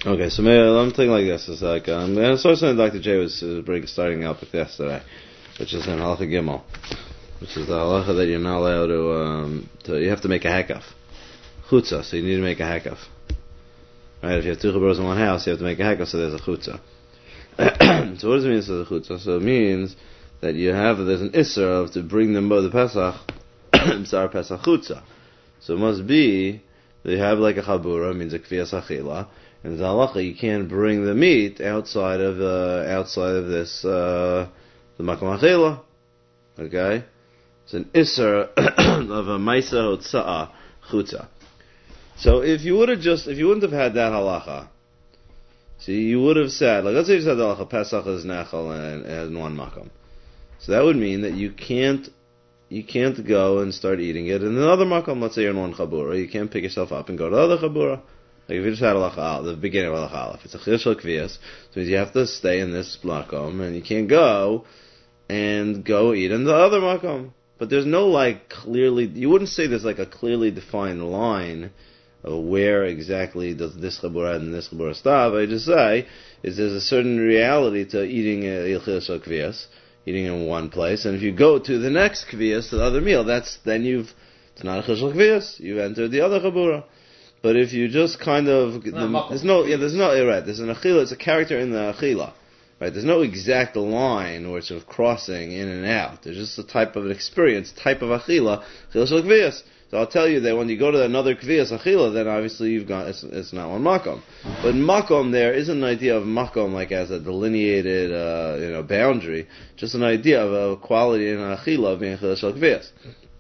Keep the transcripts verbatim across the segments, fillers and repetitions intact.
Okay, so maybe I'm thinking like this. It's like um, and so something Doctor J was uh, starting out with yesterday, which is in Halacha Gimel, which is the halacha that you're not allowed to. Um, to you have to make a hekaf, chutza. So you need to make a hekaf. Right? If you have two chaburos in one house, you have to make a hekaf. So there's a chutza. So what does it mean? So the chutza. So it means that you have there's an isser of to bring them both the Pesach, B'sar Pesach chutza. So it must be that you have like a chabura, means a kviyas achila. And the halacha, you can't bring the meat outside of uh, outside of this uh, the makom achila. Okay, it's an isser of a maisa hotzaa chutza. So if you would have just if you wouldn't have had that halacha, see, you would have said, like, let's say you said the halacha Pesach is nechal and, and one makom. So that would mean that you can't you can't go and start eating it in another makom. Let's say you're in one chabura, you can't pick yourself up and go to the other chabura. Like if you just had halacha al, the beginning of halacha aleph, it's a chiyuv shel kviyas, so it means you have to stay in this makom, and you can't go and go eat in the other makom. But there's no like clearly, you wouldn't say there's like a clearly defined line of where exactly does this chabura and this chabura stop. I just say is there's a certain reality to eating a chiyuv shel kviyas, eating in one place, and if you go to the next kviyas, to the other meal, that's then you've it's not a chiyuv shel kviyas, you've entered the other chabura. But if you just kind of the, there's no yeah there's no right there's an achila, it's a character in the achila, right? There's no exact line or sort of crossing in and out. There's just a type of an experience, type of achila, achila shel kviyas. So I'll tell you that when you go to another kviyas achila, then obviously you've got it's, it's not one makom. But makom there isn't an idea of makom like as a delineated uh, you know boundary, just an idea of a quality in achila of being achila shel kviyas.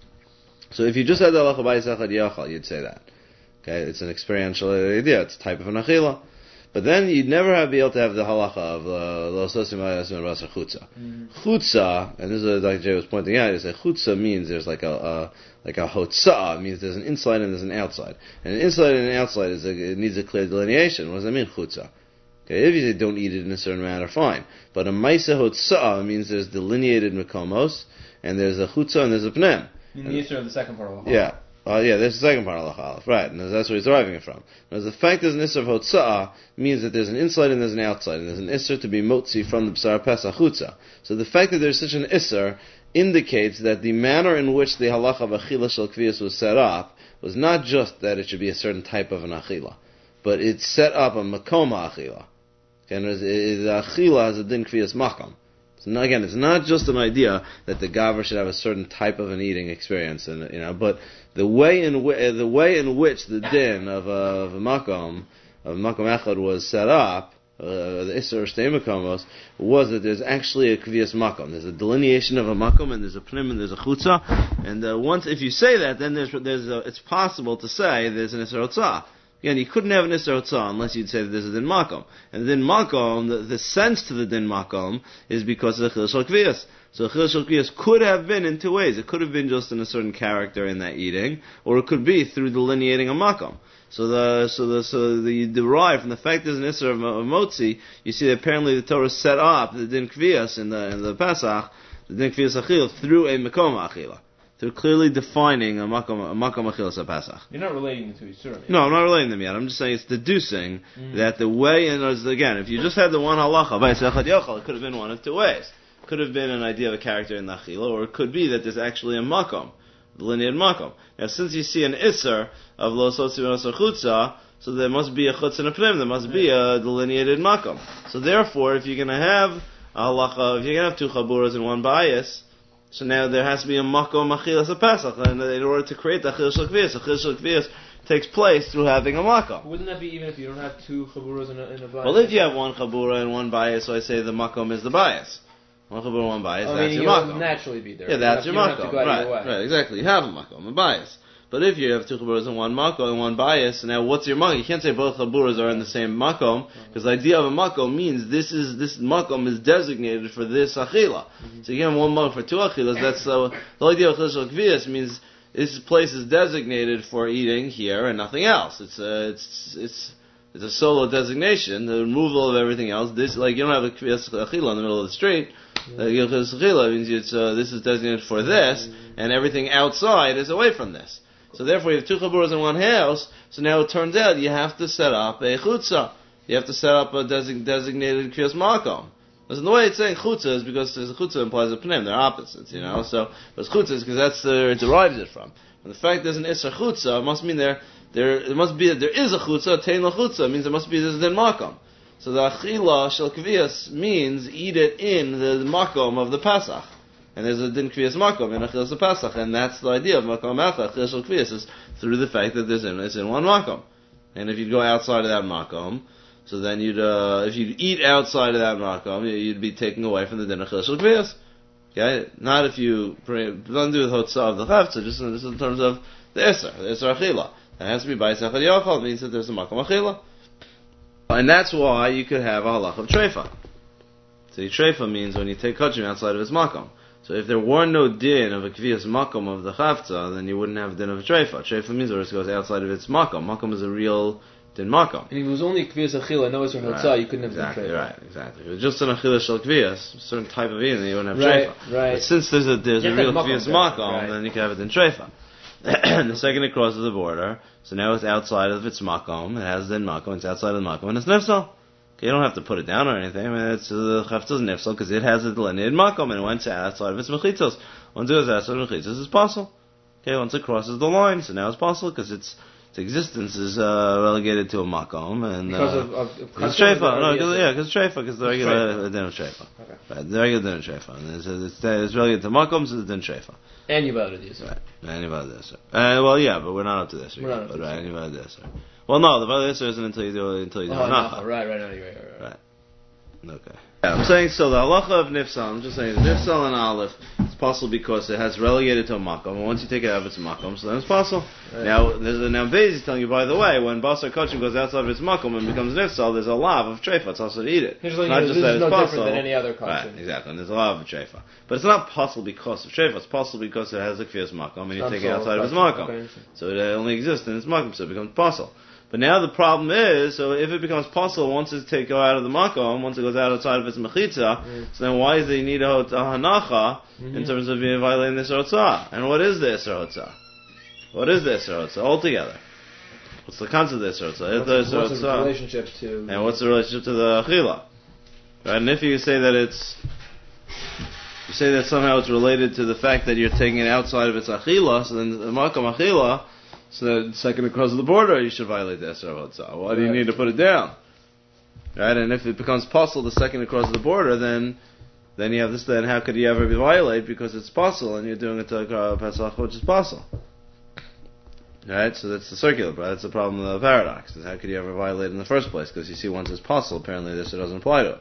So if you just had the halacha b'ayis echad yachal, you'd say that. Okay, it's an experiential idea. It's a type of an achila, but then you'd never have be able to have the halacha of lo sosim v'yasim rasa chutza. Chutza, and this is what Doctor J was pointing out. Is that chutza means there's like a, a like a hotzah, means there's an inside and there's an outside, and an inside and an outside is a, it needs a clear delineation. What does that mean, chutza? Okay, if you say don't eat it in a certain manner, fine. But a maisa hotzah means there's delineated mekomos, and there's a chutza and there's a pnem. You need to the second part of the yeah. Uh, yeah, there's the second part of halacha aleph, right, and that's where he's deriving it from. Because the fact there's an isser of hotza'ah means that there's an inside and there's an outside, and there's an isser to be motzi from the b'sar pesach chutza. So the fact that there's such an isser indicates that the manner in which the halacha of achila shel kviyas was set up was not just that it should be a certain type of an achila, but it's set up a makoma achila. And the achila has a din kviyas makam. So again, it's not just an idea that the gaver should have a certain type of an eating experience, and you know, but the way in w- the way in which the din of a, of a makom of makom echad was set up, uh, the isser shtei makomos, was that there's actually a kviyas makom. There's a delineation of a makom, and there's a pnim, and there's a chutza. And uh, once, if you say that, then there's there's a, it's possible to say there's an isser hotzah. Again, you couldn't have an Isser Hotzah unless you'd say that this is Din Makom. And the Din Makom, the, the sense to the Din Makom is because of the Chil Shel Kviyas. So Chil Shel Kviyas could have been in two ways. It could have been just in a certain character in that eating, or it could be through delineating a Makom. So the so the so the you derive from the fact there's an Isser of, of Motzi, you see that apparently the Torah set up the Din Kviyas in the in the Pesach, the Din Kviyas Achil, through a Makom Achila. They're clearly defining a makom a makom achilas pesach. You're not relating them to each other. No, I'm not relating them yet. I'm just saying it's deducing mm. that the way, and again, if you just had the one halacha, it could have been one of two ways. It could have been an idea of a character in the achila, or it could be that there's actually a makom, delineated makom. Now, since you see an isser of lo sotzi v'nosar chutza, so there must be a chutz and a pnim, there must be a delineated makom. So therefore, if you're going to have a halacha, if you're going to have two chaburas and one bias, so now there has to be a makom achilas a pesach, and in order to create the achil shel kviyas, achil shel kviyas takes place through having a makom. Wouldn't that be even if you don't have two chaburas in a, in a bias? Well, if you have one chabura and one bias, so I say the makom is the bias. One chabura and one bias, I that's mean, your makom. You'll naturally be there. Yeah, that's you your don't makom. Have to go right, right, exactly. You have a makom, a bias. But if you have two chaburas and one makom and one bias, now what's your makom? You can't say both chaburas are in the same makom, because the idea of a makom means this is this makom is designated for this achila. Mm-hmm. So you have one makom for two achilas. That's uh, the idea of chil shel kviyas means this place is designated for eating here and nothing else. It's uh, it's it's it's a solo designation. The removal of everything else. This like you don't have a kviyas achila in the middle of the street. The yeah. uh, achila means it's uh, this is designated for this, and everything outside is away from this. So therefore you have two chaburas in one house, so now it turns out you have to set up a chutza. you have to set up a design, designated kriyas makom. Listen, the way it's saying chutzah is because the chutzah implies a pnim. They're opposites, you know. So, but chutzah is because that's where it derives it from. And the fact there's an isra chutzah must mean there, there, it must be that there is a chutzah, tein la chutzah, means there must be this din makom. So the achila shel kviyas means eat it in the makom of the Pesach. And there's a din kviyas makom in achilas the Pesach, and that's the idea of makom acha, achila shel kviyas, is through the fact that there's in, it's in one makom. And if you go outside of that makom, so then you'd, uh, if you eat outside of that makom, you'd be taking away from the din achila shel kviyas. Okay? Not if you pray, don't do with hotzah of the chavtza, just in, just in terms of the iser, the iser achila. It has to be by sechad yochal, it means that there's a makom achila. And that's why you could have a halach of treifa. So treifa means when you take kachim outside of its makom. So if there were no din of a kviyas makom of the chavtza, then you wouldn't have a din of a treifa. Treifa means where it goes outside of its makom. Makom is a real din makom. And if it was only kviyas achila, no isra hotzah, right. You couldn't have exactly, din treifa. Right, exactly. If it was just an achila shel kviyas, a certain type of eating, then you wouldn't have right, treifa. Right. But since there's a there's a real kviyas makom, right. Then you can have it in treifa. The second it crosses the border, so now it's outside of its makom. It has din makom. It's outside of the makom, and it's nifsal. Okay, you don't have to put it down or anything. I mean, it's the uh, chavtza's nifsal because it has a delineated makom, and it went outside of its mechitzos. Once it goes outside of mechitzos, it's possible. Okay, once it crosses the line, so now it's possible because its its existence is uh, relegated to a makom, and because uh, of, of, of because treifa. No, cause, yeah, because treifa, because the regular din of treifa. Okay. Right, the regular din of treifa, and it's, it's, it's relegated to makom, so it's din treifa. And you voted this. Right. And you voted this. Uh, well, yeah, but we're not up to this. We're not up to right, this. you voted this. Well, no, the voted this isn't until you do until you do oh, hanacha. Right, right, right, right, right, right. Okay. Yeah, I'm saying so. The halacha of nifsal. I'm just saying the nifsal and aleph. It's possible because it has relegated to a makom, and once you take it out of its makom, so then it's possible. Right. Now, there's a now Beis is telling you, by the way, when basar kachim goes outside of its makom and becomes nifsal, there's a lav of treifa. It's also to eat it. Like not you, just this that is it's no possible. different than any other kachim. Right, exactly. And there's a lav of treifa, but it's not possible because of treifa. It's possible because it has a kfiyas makom, and you take it outside of its makom, okay. So it only exists in its makom, so it becomes possible. But now the problem is, so if it becomes possible once it take go out of the makom, once it goes outside of its mechitza, mm. so then why is the need a hanacha mm-hmm. in terms of being violating this hotzah? And what is this hotzah? What is this hotzah altogether? What's the concept of this hotzah? What's, what's the relationship to? And what's the relationship to the achila? Right? And if you say that it's, you say that somehow it's related to the fact that you're taking it outside of its achila, so then the makom achila. So the second it crosses the border, you should violate the Esrei Hotzah. Why do you need to put it down? Right? And if it becomes possible the second it crosses the border, then then you have this. Then how could you ever be violate because it's possible and you're doing it to uh, Pesach, which is possible. Right? So that's the circular. But that's the problem of the paradox. Is how could you ever violate in the first place? Because you see, once it's possible, apparently this doesn't apply to it.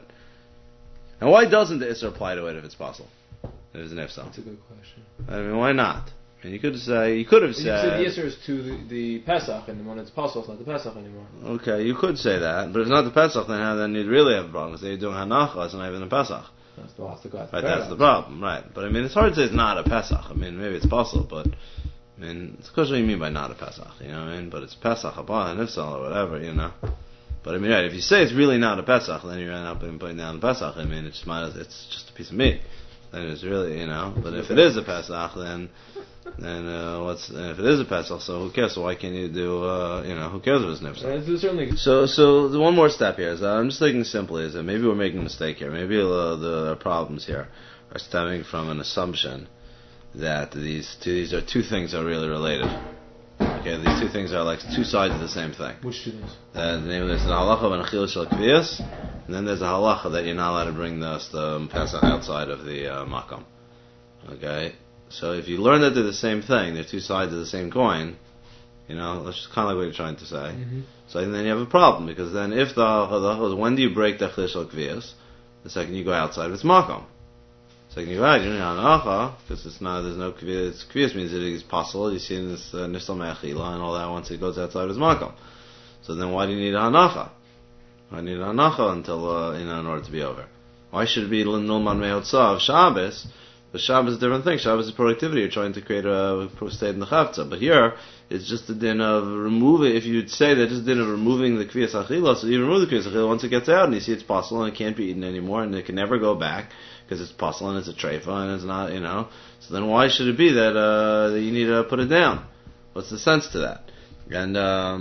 And why doesn't the Isra apply to it if it's possible? If it's an ifsal. That's a good question. I mean, why not? And you could say, you could have said... You said the Yisr is to the, the Pesach, and when it's Passoch, it's not the Pesach anymore. Okay, you could say that, but if it's not the Pesach, then, how, then you'd really have a problem, because you're doing Hanacha, it's not even the Pesach. That's the, that's the, that's right, that's the problem, right. But I mean, it's hard to say it's not a Pesach. I mean, maybe it's possible, but, I mean, it's because what you mean by not a Pesach, you know what I mean? But it's Pesach, Haba, and Ifsal, or whatever, you know. But I mean, right, if you say it's really not a Pesach, then you end up putting down the Pesach. I mean, it's, it's just a piece of meat. Then it's really, you know, but if it is a Pesach, then... And uh, what's and if it is a Pesach, so who cares? So why can't you do? Uh, you know, who cares if it's nifsal? Certainly. So, so the one more step here is uh, I'm just thinking simply is that maybe we're making a mistake here. Maybe uh, the problems here are stemming from an assumption that these two, these are two things that are really related. Okay, these two things are like two sides of the same thing. Which two things? Uh, there's an halacha of an achil shel kviyas, and then there's a halacha that you're not allowed to bring the, the Pesach outside of the uh, makom. Okay. So if you learn that they're the same thing, they're two sides of the same coin, you know, that's just kind of like what you're trying to say. Mm-hmm. So then you have a problem, because then if the, the when do you break the achil shel kviyas? The second you go outside of its makom. The second you go out, you don't have hanacha, because it's not, there's no kviyas. Kviyas means that it is possible. You see in this nishtal me'achila and all that once it goes outside of its makom. So then why do you need a hanacha? Why do you need a hanacha until, uh, you know, in order to be over? Why should it be nulman me'otzah of Shabbos? The Shabbos is a different thing. Shabbos is productivity. You're trying to create a state in the chavtza. But here, it's just a din of removing, if you'd say that just a din of removing the kviyas achila, so you remove the kviyas achila once it gets out and you see it's possible and it can't be eaten anymore and it can never go back because it's possible and it's a treifa and it's not, you know. So then why should it be that, uh, that you need to put it down? What's the sense to that? And, um,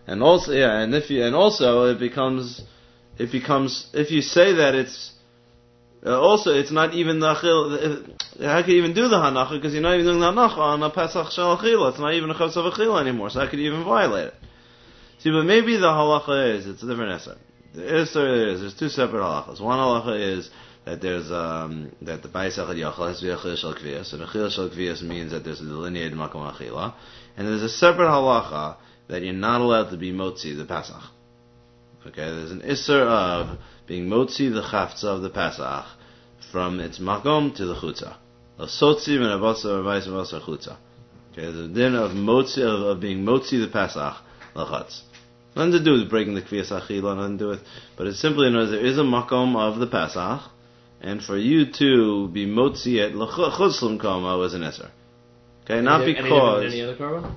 And also, yeah, and if you, and also it becomes, it becomes, if you say that it's, uh, also it's not even the achil, how could you even do the hanacha, because you're not even doing the hanacha on a Pesach shel achila, it's not even a chutz of achila anymore, so how could you even violate it? See, but maybe the halacha is, it's a different essay. The Isser is, there's two separate halachas. One halacha is that there's, um, that the Bayis Echad Yachal has to be a Chil Shel Kviyas, and a Chil Shel Kviyas means that there's a delineated Makom Achila, and there's a separate halacha that you're not allowed to be Motzi the Pesach. Okay, there's an Isser of being Motzi the Chaftza of the Pesach from its Makom to the Chutza. A Sotzi and a Basar or Bayis Basar Chutza. Okay, there's a din of Motzi, of, of being Motzi the Pesach, Lachatz. Nothing to do with breaking the Kviyas Achila, nothing to do with, but it's simply knows there is a makom of the Pesach, and for you to be motzi it l'chutzlum koma was an isser. Okay, not any, because any, any other carbon?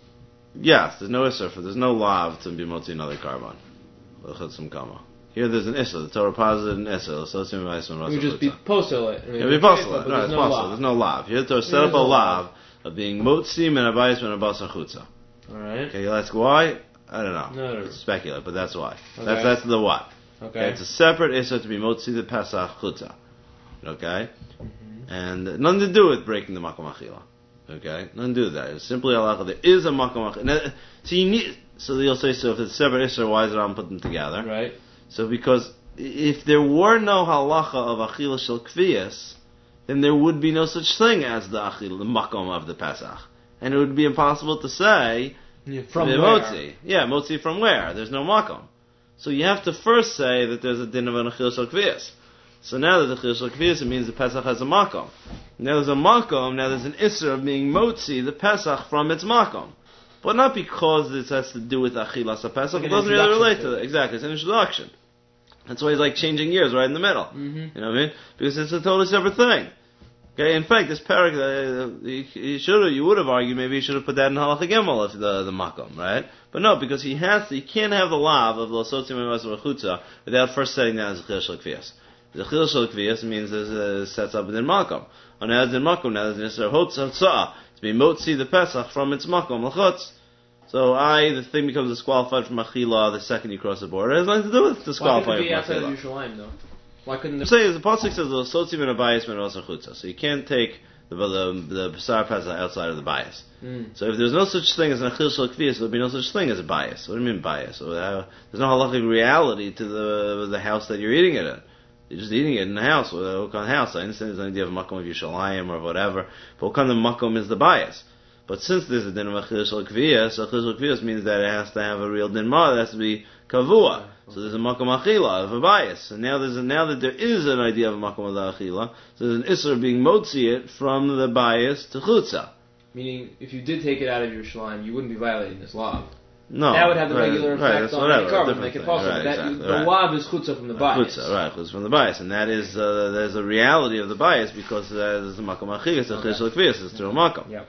Yes, there's no isser for there's no lav to be motzi another carbon l'chutzlum koma. Here there's an isser. The Torah posited an isser. So it's it would just be posel it. It would be posel it. No, it's no posel. There's no lav. Here the Torah set up a lav of being motzi min abayis min abasar chutza. All right. Okay, you'll ask why. I don't know. No, no, no. Speculate, but that's why. Okay. That's that's the what. Okay. Okay. It's a separate issue to be motzi the Pesach chutza. Okay? Mm-hmm. And nothing to do with breaking the makom achila. Okay? Nothing to do with that. It's simply halacha. There is a makom achila. So you need, so you'll say, so if it's separate issue, why is it on put them together? Right. So because if there were no halacha of achila shel kviyas, then there would be no such thing as the achila, the makom of the Pesach. And it would be impossible to say, yeah, from where? Motzi. Yeah, motzi from where? There's no makom. So you have to first say that there's a din of an achil shel kviyas. So now that the achil shel kviyas, it means the Pesach has a makom. Now there's a makom, now there's an isser of being motzi, the Pesach, from its makom. But not because this has to do with achilas a Pesach, like it doesn't really relate to it. Exactly, it's an introduction. That's why he's like changing gears right in the middle. Mm-hmm. You know what I mean? Because it's a totally separate thing. Okay, in fact, this parak, uh, you should you would have argued maybe he should have put that in halacha gimel if the the makom, right? But no, because he has to, he can't have the lav of l'sotzim and chutza without first setting that as a chil shel kviyas. The chil shel kviyas means it uh, sets up in makom. And now it's in makom, now there's an hotzah to be motzi the Pesach from its makom l'chutz. So I, the thing becomes disqualified from achila the second you cross the border. It has nothing to do with disqualifying from achila. Why couldn't it be outside of Yerushalayim though? Why couldn't the saying is the pasuk says the sotzim and a bias and also chutza. So you can't take the the the B'sar Pesach outside of the bias. Mm. So if there's no such thing as an achil shel kviyas, there'll be no such thing as a bias. What do you mean bias? So, uh, there's no halachic reality to the the house that you're eating it in. You're just eating it in the house. What kind of house? I understand there's an idea of makom of Yerushalayim or whatever, but what kind of makom is the bias? But since there's a din of achil shel kviyas, achil shel kviyas means that it has to have a real din ma. It has to be kavua. So there's a makom achila of a bias, and now there's a, now that there is an idea of a makom of the achila, so there's an isser being motzi it from the bias to chutza. Meaning, if you did take it out of Yerushalayim, you wouldn't be violating this law. No, that would have the right, regular right, effect on any carbon, make it possible. Right, that, exactly, the right. law is chutza from the bias. Chutza, right, chutza from the bias, and that is uh, there's a reality of the bias because uh, there's a makom achila, it's a chil shel kviyas, it's through a makom. Yep.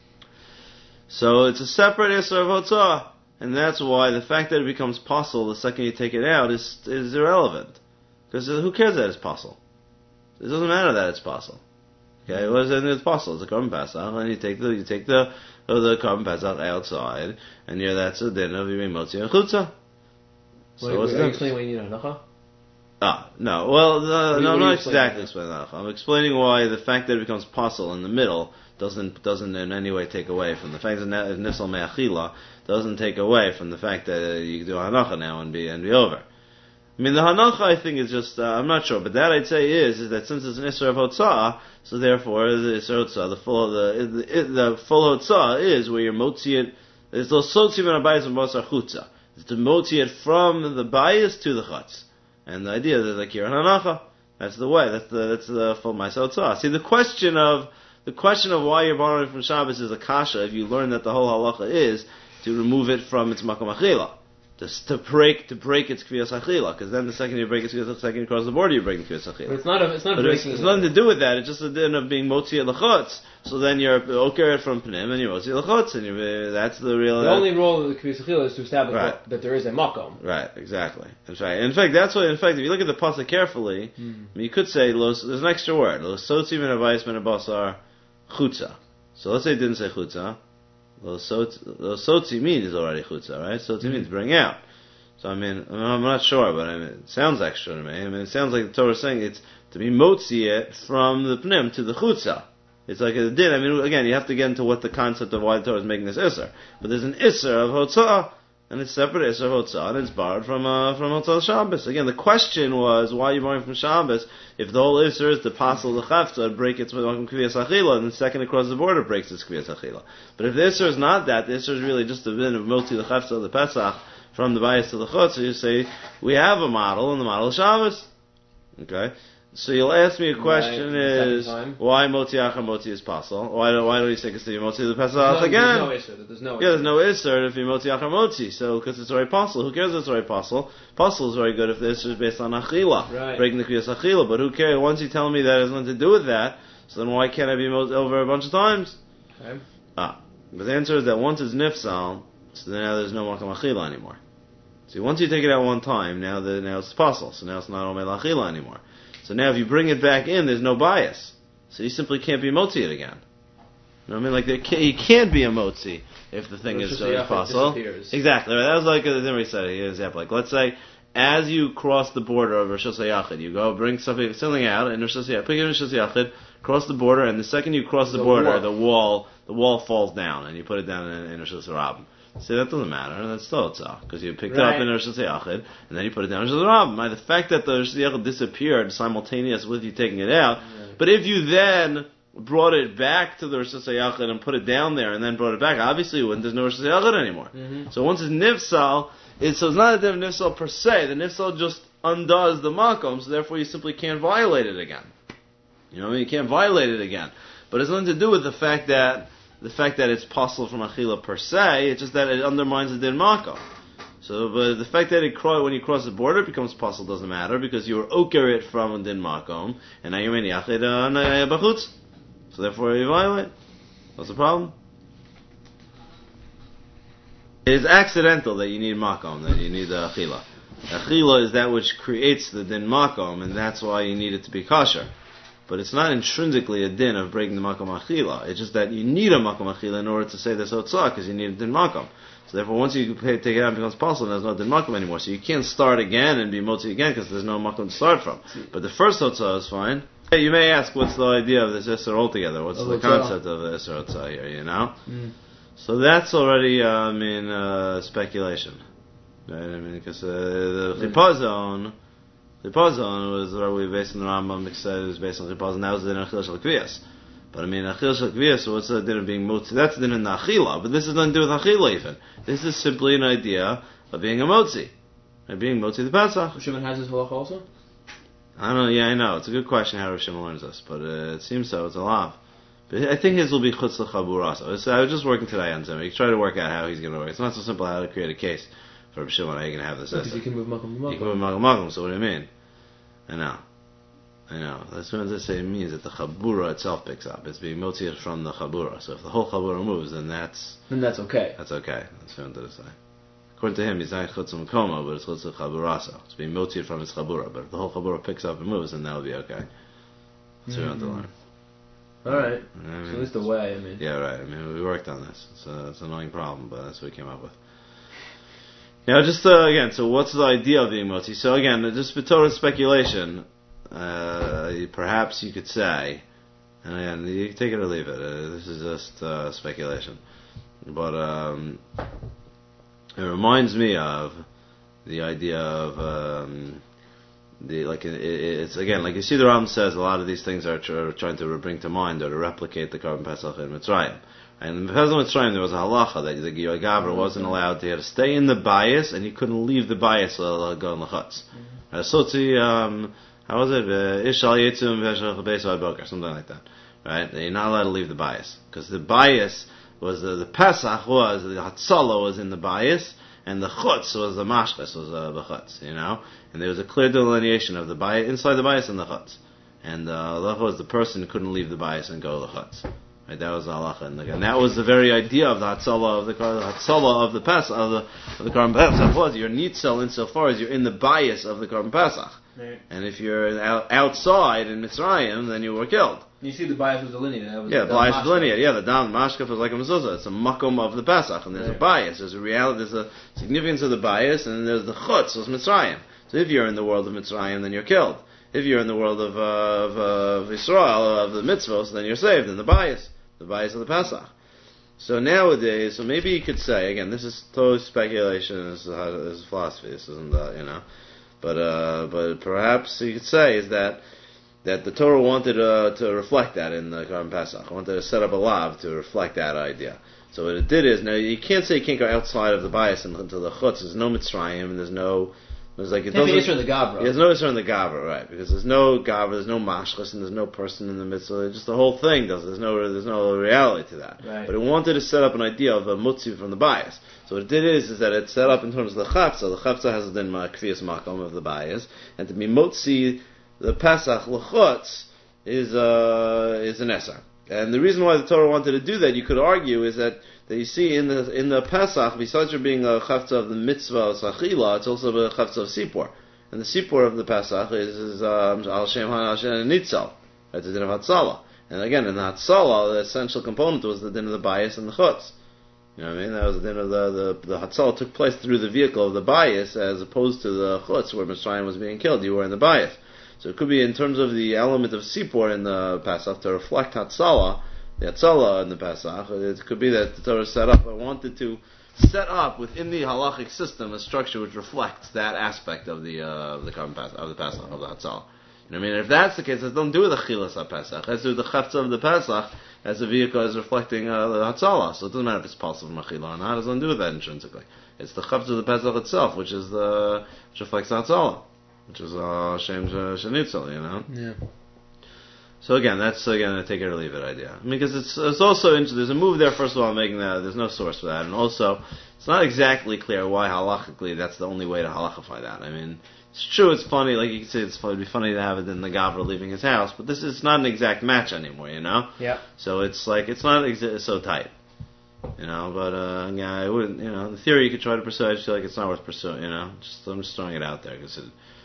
So it's a separate isser of hotzah. And that's why the fact that it becomes possible the second you take it out is is irrelevant. Because who cares that it's possible? It doesn't matter that it's possible. Okay, what is it? It's possible. It's a carbon Pesach, and you take the you take the uh, the carbon Pesach outside, and you're that's a din of being motzi and chutza. So wait, wait, are you explaining why you need hanacha? Ah, no. Well, uh, you, no, I'm not exactly that? explaining that. I'm explaining why the fact that it becomes possible in the middle doesn't doesn't in any way take away from the fact that nisal me'achila doesn't take away from the fact that uh, you can do hanacha now and be and be over. I mean, the hanacha I think is just uh, I'm not sure, but that I'd say is is that since it's an isra of hotzah, so therefore the isra of hotzah, the full the the, the full hotzah is where you're motzi it. It's those sotzim and abayis and basar chutza. It's to motzi it from the bias to the chutz. And the idea is like you're hanacha. That's the way. That's the that's the full ma'aseh hotzah. See, the question of the question of why you're borrowing from Shabbos is a kasha. If you learn that the whole halacha is to remove it from its makom achila, just to break to break its kviyas achila, because then the second you break its kviyas, the second you cross the border, you break the kviyas achila. But it's not a, it's not but breaking. It's, it's nothing to do with that. It's just a din of being motzi at lechutz. So then you're oker from pnim and you're motzi at lechutz, and you're, that's the real. The uh, only role of the kviyas achila is to establish right. that, that there is a makom. Right, exactly. That's right. In fact, that's what. In fact, if you look at the pasuk carefully, mm. I mean, you could say los, there's an extra word. Los sotzim and avayis ben abasar chutza. So let's say it didn't say chutza. Lo sotzi means already chutza, right? Sotzi mm-hmm. means bring out. So I mean, I'm not sure, but I mean, it sounds extra to me. I mean, it sounds like the Torah is saying it's to be motzi it from the pnim to the chutza. It's like a din. I mean, again, you have to get into what the concept of why the Torah is making this isser. But there's an isser of hotzah, and it's separate isser of hotzah, and it's borrowed from uh, from hotzah Shabbos. Again, the question was, why are you borrowing from Shabbos if the whole isser is to passel the chafta, break its kviyas achila, and the second across the border breaks its kviyas achila. But if the isser is not that, the isser is really just a din of motzi the chafta of the Pesach from the bias to the chutz. So you say, we have a model, and the model is Shabbos. Okay? So you'll ask me a question right, is, why motzi achar motzi is passel? Why don't, why don't you say K'stevi motzi the Pesach no, again? There's no issur. There's no yeah, there's no issur if you motzi achar motzi. So, because it's already passel. Who cares if it's already passel? Passel is very good if the issur is based on achila. Right. Breaking the kriyas achila. But who cares? Once you tell me that it has nothing to do with that, so then why can't I be motzi over a bunch of times? Okay. Ah. But the answer is that once it's nifsal, so then now there's no makam achila anymore. See, once you take it out one time, now the now it's passel. So now it's not omei lachila anymore. So now if you bring it back in, there's no bias. So you simply can't be motzi it again. You know what I mean? Like, there can, you can't be a motzi if the thing is uh, possible. Exactly. Right? That was like, uh, then we said an example. Like, let's say, as you cross the border of Rosh Hashanah, you go bring something, something out, and Rosh Hashanah, pick it in Rosh Hashanah, cross the border, and the second you cross the, the border, wall. the wall, the wall falls down, and you put it down in, in Rosh Hashanah. See, that doesn't matter. That's still tzah, because you picked right. it up in Rosh Hashanah, and then you put it down in Rosh Hashanah. The fact that the Rosh Hashanah disappeared simultaneous with you taking it out, right. but if you then brought it back to the Rosh Hashanah and put it down there and then brought it back, obviously you wouldn't, there's no Rosh Hashanah anymore. Mm-hmm. So once it's nifsal, it's, so it's not a din of nifsal per se. The nifsal just undoes the makom, so therefore you simply can't violate it again. You know what I mean? You can't violate it again. But it's nothing to do with the fact that the fact that it's possible from achila per se, it's just that it undermines the din makom. So, but the fact that it when you cross the border it becomes possible doesn't matter because you were oker it from din makom, and now you're in yachid bachutz. So therefore you violate. What's the problem? It is accidental that you need makom, that you need the achila. Achila is that which creates the din makom, and that's why you need it to be kosher. But it's not intrinsically a din of breaking the makom achila. It's just that you need a makom achila in order to say this hotzah, because you need a din makom. So therefore, once you take it out, it becomes possible, there's no din makom anymore. So you can't start again and be motzi again, because there's no makom to start from. But the first hotzah is fine. Hey, you may ask, what's the idea of this isser altogether? What's oh, the concept of the isser hotzah here, you know? Mm. So that's already, uh, I mean, uh, speculation. Right? I mean, because uh, the chipazon... Chipazon was where we based on the Rambam said it was based on Chipazon. That was the din of Achil Shel Kviyas. But I mean, Achil Shel Kviyas, so what's the din of being motzi? That's the din in the Achila. But this has nothing to do with Achila even. This is simply an idea of being a motzi. Of being motzi the Pesach. Shimon has his halacha also? I don't know, yeah, I know. It's a good question how Rav Shimon learns this. But uh, it seems so. It's a lav. But I think his will be Chutz L'Chabur also. I was just working today on something. He tried to work out how he's going to work. It's not so simple how to create a case. For Rav Shimon, how you can have this? Because you can move makom to makom. You can move makom to makom. So what do you mean? I know, I know. That's what they say. It means that the chabura itself picks up. It's being motzir from the chabura. So if the whole chabura moves, then that's then that's okay. That's okay. That's what they say. According to him, he's not chutz mekoma, but it's chutz chaburaso. It's being motzir from his chabura. But if the whole chabura picks up and moves, then that'll be okay. That's mm-hmm. what we want to learn. All right. I mean, so at least the way. I mean. Yeah, right. I mean, we worked on this. It's, a, it's an annoying problem, but that's what we came up with. Now, just uh, again, so what's the idea of being motzi? So again, just for total speculation, uh, perhaps you could say, and again, you can take it or leave it. Uh, this is just uh, speculation, but um, it reminds me of the idea of um, the like it, it's again like you see the Rambam says a lot of these things are tr- trying to bring to mind or to replicate the Korban Pesach in Mitzrayim. And in the Pesach Mitzrayim, there was a halacha that the Giyoi Gabra wasn't allowed to, to stay in the bias, and he couldn't leave the bias uh, go in the chutz. Uh, so to, um, how was it? Ishal Yitzum Veshach Beisai Boker, something like that. Right? You're not allowed to leave the bias. Because the bias was, uh, the Pesach was, the Hatzalah was in the bias, and the chutz was the mashches, was uh, the chutz, you know? And there was a clear delineation of the bias, inside the bias and the chutz. And uh, the was the person who couldn't leave the bias and go to the chutz. Right, that was the halacha, and again, that was the very idea of the hatzalah of the hatzalah of the Pesach of the of the Korban Pesach was you're nitzel insofar as you're in the bias of the Korban Pesach, right. And if you're out, outside in Mitzrayim, then you were killed. You see the bias was delineated. That was Yeah, the the bias is mashka. delineated. Yeah, the dam mashkaf is like a mezuzah. It's a makom of the Pesach, and there's Right. a bias. There's a reality. There's a significance of the bias, and then there's the chutz, of Mitzrayim. So if you're in the world of Mitzrayim, then you're killed. If you're in the world of uh, of, uh, of Israel, of the mitzvos, then you're saved in the bias, the bias of the Pesach. So nowadays, so maybe you could say, again, this is total speculation, this is, how, this is philosophy, this isn't, uh, you know, but uh, but perhaps you could say is that that the Torah wanted uh, to reflect that in the Karban Pesach. It wanted to set up a lav to reflect that idea. So what it did is, now you can't say you can't go outside of the bias into the chutz. There's no Mitzrayim, and there's no, there's like, it Can't be doesn't, Isra the Gavra. there's no Isra in the Gavra, right? Because there's no Gavra, there's no Mashchas, and there's no person in the mitzvah. Just the whole thing does. There's no, there's no reality to that. Right. But it wanted to set up an idea of a mutzi from the bias. So what it did is, is that it set up in terms of the chafza. The chafza has the kfiyas makom of the bias, and to be mutzi the Pesach l'chutz is uh, is an esar. And the reason why the Torah wanted to do that, you could argue, is that, that you see in the in the Pesach, besides there being a chafza of the mitzvah of sachila, it's also a chafza of sipur. And the sipur of the Pesach is, is um, al shem ha Hashem nitzal. That's the din of Hatzalah. And again, in the Hatzalah, the essential component was the din of the bias and the chutz. You know what I mean? That was the din of the, the, the Hatzalah took place through the vehicle of the bias, as opposed to the chutz, where Mitzrayim was being killed. You were in the bias. So it could be in terms of the element of sipur in the Pesach to reflect Hatzalah, the Hatzalah in the Pesach. It could be that the Torah set up, I wanted to set up within the halachic system a structure which reflects that aspect of the uh, of the Karban Pesach, of the Pesach, of the Hatzalah. You know what I mean? If that's the case, it doesn't do with the chilas HaPesach. It has to do with the chafza of the Pesach as a vehicle as reflecting uh, the Hatzalah. So it doesn't matter if it's possible from Achila or not. It doesn't do with that intrinsically. It's the chafza of the Pesach itself, which is the which reflects the Hatzalah, which is uh, Shem Shenitzel, you know? Yeah. So again, that's again a take it or leave it idea. I mean, because it's it's also interesting. There's a move there. First of all, making that there's no source for that, and also it's not exactly clear why halachically that's the only way to halachify that. I mean, it's true. It's funny. Like you can say, it's it'd be funny to have it in the Gavra leaving his house, but this is not an exact match anymore. You know? Yeah. So it's like it's not exa- so tight. You know, but uh, yeah, I wouldn't. You know, in theory you could try to pursue. I just feel like it's not worth pursuing. You know, just I'm just throwing it out there because it,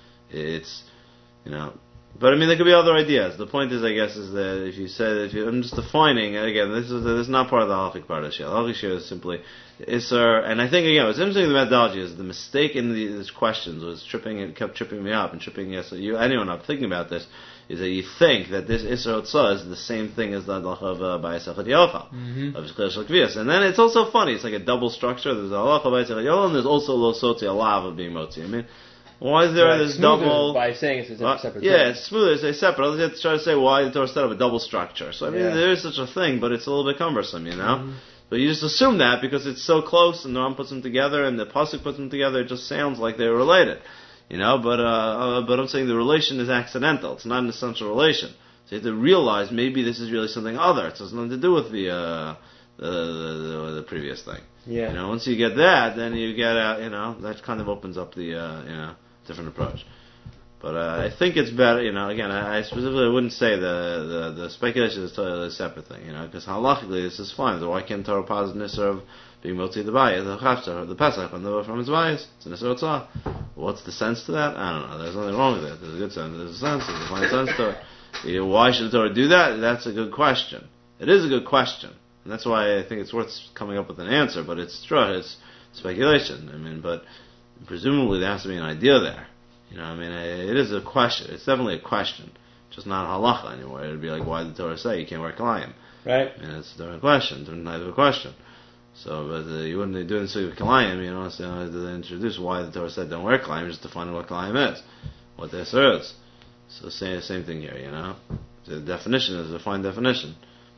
it's, you know. But I mean, there could be other ideas. The point is, I guess, is that if you said, if you, I'm just defining again. This is this is not part of the halachic part of the shia. The halachic shia is simply isser. And I think again, what's interesting in the methodology is the mistake in the, these questions was tripping. It kept tripping me up and tripping yes, you anyone up thinking about this is that you think that this isser otzah is the same thing as the halacha of uh, bayis echad yochal of shchir kvias. And then it's also funny. It's like a double structure. There's a halacha bayis echad yochal, and there's also lo sotzi, a lav of being motzi. I mean. Why is there Right. this Smoother double? by saying it's a uh, separate yeah, thing. it's smoother. It's separate. Others have to try to say why the Torah set up a double structure. So I mean, Yeah. there is such a thing, but it's a little bit cumbersome, you know. Mm-hmm. But you just assume that because it's so close, and the Ram puts them together, and the pasuk puts them together. It just sounds like they're related, you know. But uh, uh, but I'm saying the relation is accidental. It's not an essential relation. So you have to realize maybe this is really something other. It has nothing to do with the uh, the, the, the the previous thing. Yeah. You know, once you get that, then you get out. You know, that kind of opens up the uh, you know. different approach. But uh, I think it's better, you know, again, I, I specifically wouldn't say the, the, the speculation is totally a separate thing, you know, because halachically this is fine. So why can't Torah posit nisr of being motzi the bayis, the chafza, the pesach, from, the, from its bayis? It's an nisr otzah. What's the sense to that? I don't know. There's nothing wrong with it. There's a good sense. There's a sense. There's a fine sense to it. You know, why should the Torah do that? That's a good question. It is a good question. And that's why I think it's worth coming up with an answer, but it's true. It's speculation. I mean, but presumably there has to be an idea there. You know, I mean, it is a question. It's definitely a question, just not halacha anymore. It would be like, why did the Torah say you can't wear kalayim? Right. And it's a different question, different type of a question. So, but uh, you wouldn't do it in sugi kalayim. You know, so uh, to introduce why the Torah said don't wear kalayim, just to find out what kalayim is, what the answer is. So, same same thing here. You know, so the definition is a fine definition.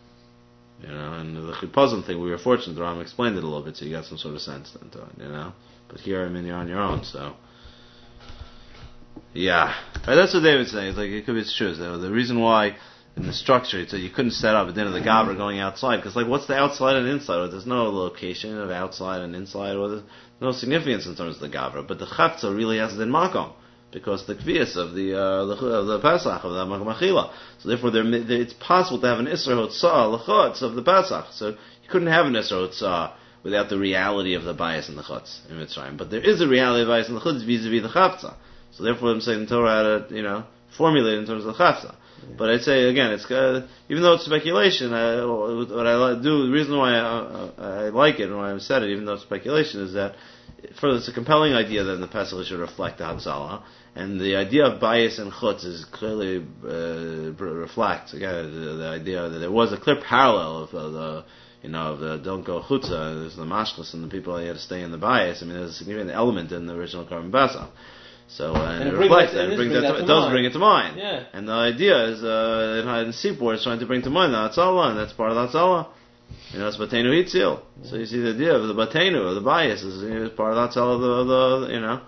You know, and the chipazim thing, we were fortunate. The Ram explained it a little bit, so you got some sort of sense into it. You know, but here, I mean, you're on your own, so. Yeah, right, that's what David's saying. It's like it could be it's true. So the reason why in the structure, so you couldn't set up at the end of the Gabra going outside, because like what's the outside and inside? Well, there's no location of outside and inside. Well, there's no significance in terms of the Gabra. But the Chavtza really has it in Makom, because the Kvias of the uh, the, of the Pesach of the Makom Achila. So therefore, there, it's possible to have an Isra Hotzah Lechutz of the Pesach. So you couldn't have an Isra Hotzah without the reality of the bias in the Chutz in Mitzrayim. But there is a reality of bias in the Chutz vis-a-vis the Chavtza. So therefore, I'm saying the Torah had to, you know, formulate in terms of the Chavtza. But I'd say again, it's uh, even though it's speculation. I, what I like do, the reason why I, I like it and why I said it, even though it's speculation, is that for it's a compelling idea that the Pesach should reflect the Hatzalah, and the idea of bias and chutz is clearly uh, reflects again the, the idea that there was a clear parallel of uh, the. You know, of the don't go chutza, there's the mashkas and the people that had to stay in the bias. I mean, there's a significant element in the original Korban Pesach. So, uh, and, and it, it reflects that, it, brings that, that to, it does mind. bring it to mind. Yeah. And the idea is, uh, in Sipur is trying to bring to mind the Hatzalah, and that's part of the Hatzalah. You know, it's Batenu Hitzil. Yeah. So you see the idea of the Batenu, of the bias, is, you know, part of the Hatzalah, the, the, you know.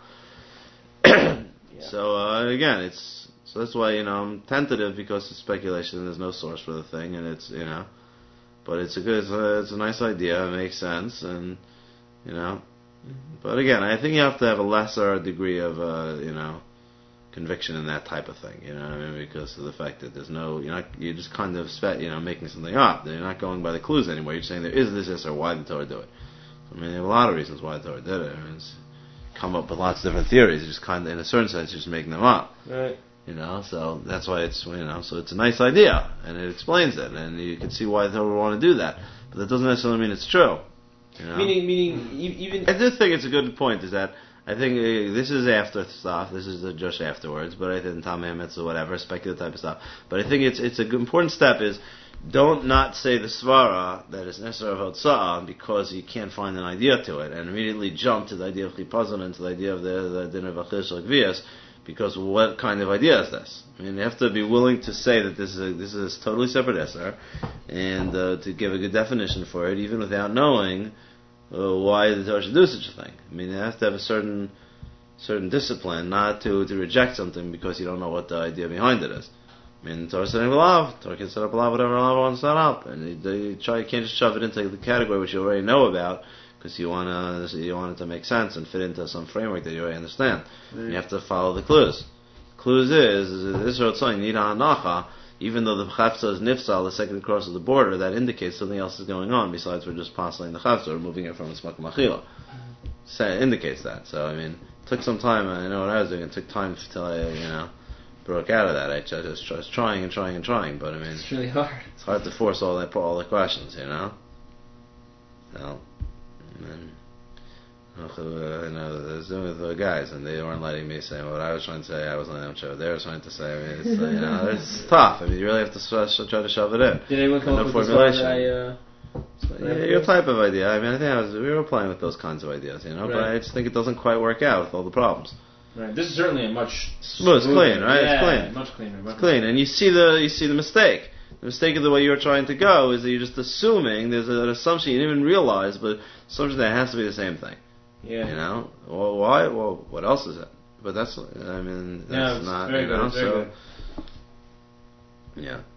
yeah. So, uh, again, it's, so that's why, you know, I'm tentative because it's speculation, and there's no source for the thing, and it's, you know. But it's a good, it's a, it's a nice idea. It makes sense, and you know. Mm-hmm. But again, I think you have to have a lesser degree of, uh, you know, conviction in that type of thing. You know what I mean? Because of the fact that there's no, you're not, you're just kind of, spe- you know, making something up. You're not going by the clues anymore. You're saying there is this, this, or why did the Torah do it? I mean, there are a lot of reasons why the Torah did it. I mean, it's come up with lots of different theories. It's just kind of, in a certain sense, you're just making them up. Right. You know, so that's why it's, you know, so it's a nice idea, and it explains it, and you can see why they would want to do that. But that doesn't necessarily mean it's true. You know? Meaning, meaning, even... I do think it's a good point, is that I think uh, this is after stuff, this is uh, just afterwards, but I think Tam Hametz or whatever, speculative type of stuff. But I think it's it's a good, important step is, don't not say the svara that is necessary of Hotza'ah because you can't find an idea to it, and immediately jump to the idea of Chipazon and to the idea of the, the dinner of Achish Gvias. Because what kind of idea is this? I mean, you have to be willing to say that this is a, this is a totally separate Esser, and uh, to give a good definition for it, even without knowing uh, why the Torah should do such a thing. I mean, you have to have a certain certain discipline, not to, to reject something because you don't know what the idea behind it is. I mean, the Torah said a lav, Torah can set up a lav, whatever lav wants to set up, and you, you try, you can't just shove it into the category which you already know about. Because you want to, you want it to make sense and fit into some framework that you already understand. Mm. You have to follow the clues. Clues is, is this is saying Nida Hanacha, even though the Chavsa is Nifsal, the second cross of the border, that indicates something else is going on besides we're just passing the Chavsa or moving it from its Makom Achila. So it indicates that. So I mean, it took some time. I know what I was doing. It took time until I, you know, broke out of that. I just was trying and trying and trying, but I mean, it's really hard. It's hard to force all that, all the questions, you know. So. And uh, you know, I was doing with the guys, and they weren't letting me say what I was trying to say. I wasn't letting them show what they were trying to say. I mean, it's, uh, you know, it's tough. I mean, you really have to sh- try to shove it in. Did anyone come no up with formulation. This I, uh, yeah, your type of idea. I mean, I think I was, we were playing with those kinds of ideas, you know. Right. But I just think it doesn't quite work out with all the problems. Right. This is certainly a much well, it's clean, right? Yeah, it's clean. Much cleaner. Much it's clean, and you see the you see the mistake. The mistake of the way you're trying to go is that you're just assuming there's an assumption you didn't even realize, but assumption that it has to be the same thing. Yeah. You know? Well, why? Well, what else is it? But that's, I mean, that's yeah, not, very you know, good, very so. good. Yeah.